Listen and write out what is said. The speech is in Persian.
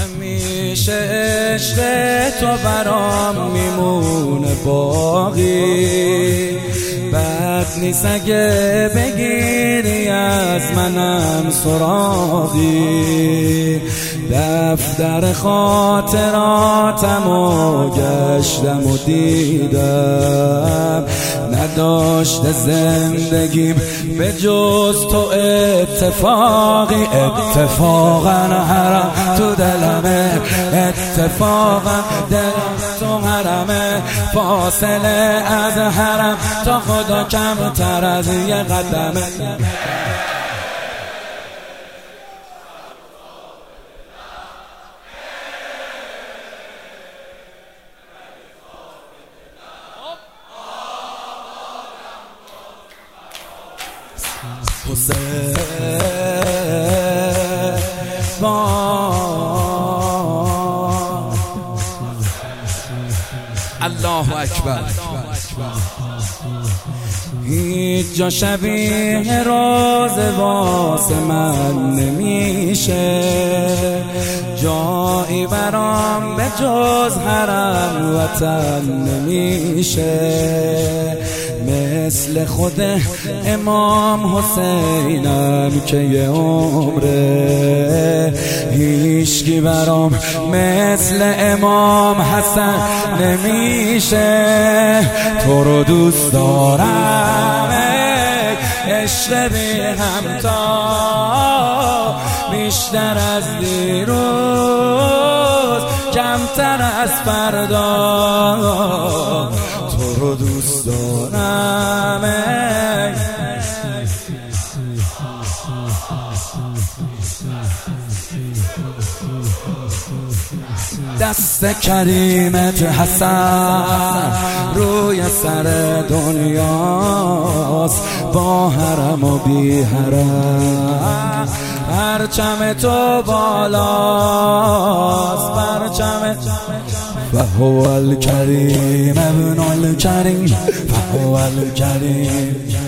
همیشه عشق تو برام میمونه باقی، بد نیست اگه بگیری از منم سراغی. دفتر خاطراتم و گشتم و دیدم، نداشته زندگیم به جز تو اتفاقی. اتفاقا حرم تو دلمه، اتفاقا دلم تو حرمه، فاصله از حرم تا خدا کمتر از یه قدمه. الله اکبر. هیچ جا شبیه روز واسه من نمیشه، جایی برام به جز حرم وطن نمیشه. مثل خود امام حسینم که یه عمره، هیچکی برام مثل امام حسن نمیشه. تو رو دوست دارم عشق بی همتا، بیشتر از دیروز کمتر از فردا. تو رو دوست دارم دست کریمت حسن روی سر دنیاست، با حرم و بی حرم پرچم تو بالاست، پرچم فهو الکریم ابن الکریم، فهو الکریم.